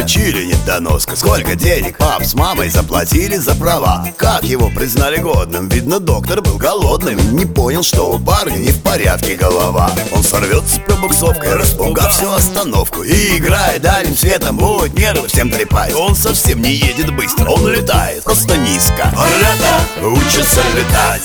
строчили недоноска. Сколько денег пап с мамой заплатили за права. Как его признали годным? Видно, доктор был голодным. Не понял, что у парня не в порядке голова. Он сорвется с пробуксовкой, распугав всю остановку, и играет дальним светом, будет нервы всем трепать. Он совсем не едет быстро, он летает просто низко. Ребята учатся летать.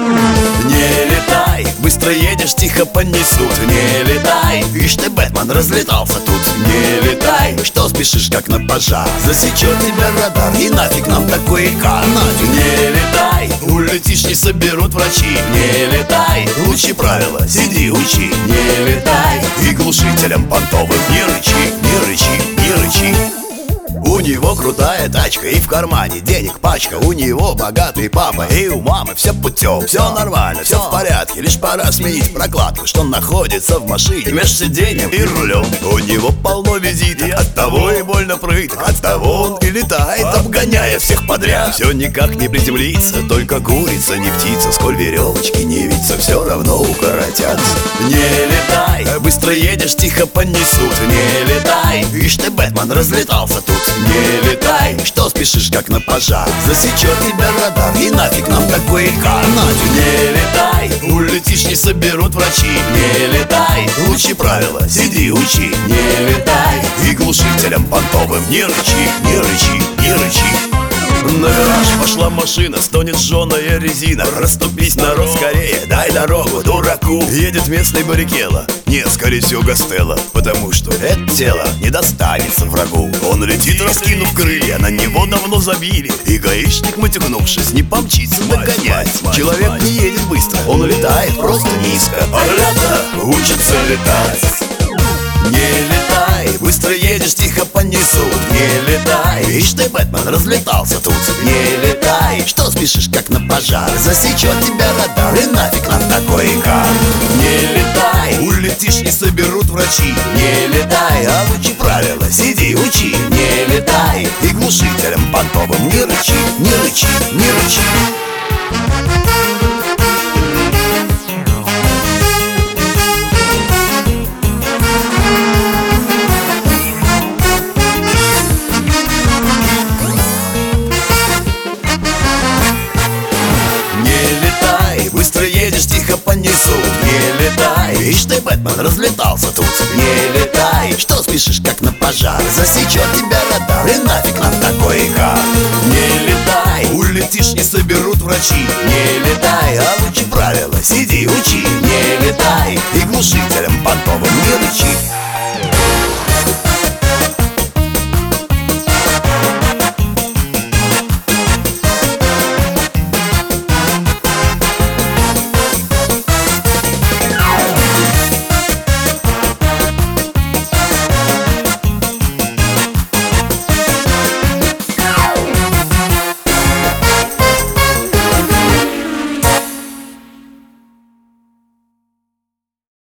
Не летай, быстро едешь, тихо понесут. Не летай, ишь ты, Бэтмен, разлетался тут. Не летай, что спешишь, как на пожар? Засечет тебя радар, и нафиг нам такой икар. Нафиг. Не летай, улетишь, не соберут врачи. Не летай, учи правила, сиди, учи. Не летай, и глушителям понтовым не рычи, не рычи, не рычи. У него крутая тачка и в кармане денег пачка. У него богатый папа и у мамы все путем. Все нормально, все в порядке, лишь пора сменить прокладку, что находится в машине между сиденьем и рулем. У него полно визитов, оттого и больно прыток. Оттого он и летает, обгоняя всех подряд. Все никак не приземлится, только курица, не птица. Сколь веревочки не виться, все равно укоротятся. Не летай, быстро едешь, тихо понесут. Не летай, ишь ты, Бэтмен, разлетался тут. Не летай, что спешишь, как на пожар? Засечет тебя радар, и нафиг нам такой икар. Нафиг. Не летай, улетишь, не соберут врачи. Не летай, учи правила, сиди, учи. Не летай, и глушителям понтовым не рычи, не рычи, не рычи. На вираж пошла машина, стонет жженая резина. Расступись, народ, скорее, дай дорогу дураку. Едет местный баррикела, не, скорее всего, Гастелло, потому что это тело не достанется врагу. Он летит, раскинув крылья, на него давно забили. И гаишник, матюкнувшись, не помчится догонять. Человек не едет быстро, он летает просто низко. А ребята учатся летать. Не летай, быстро едешь, тихо понесут. Не летай, ишь ты, Бэтмен, разлетался тут. Не летай, что спешишь, как на пожар? Засечет тебя радар, и нафиг нам такой икар. Не летай, улетишь, не соберут врачи. Не летай, а учи правила, сиди, учи. Не летай, и глушителям понтовым не рычи, не рычи, не рычи. Быстро едешь, тихо понесут. Не летай, ишь ты, Бэтмен, разлетался тут. Не летай, что спешишь, как на пожар? Засечет тебя радар, и нафиг нам такой икар. Не летай, улетишь, не соберут врачи. Не летай, а учи правила, сиди, учи. Не летай, и глушителям понтовым не рычи.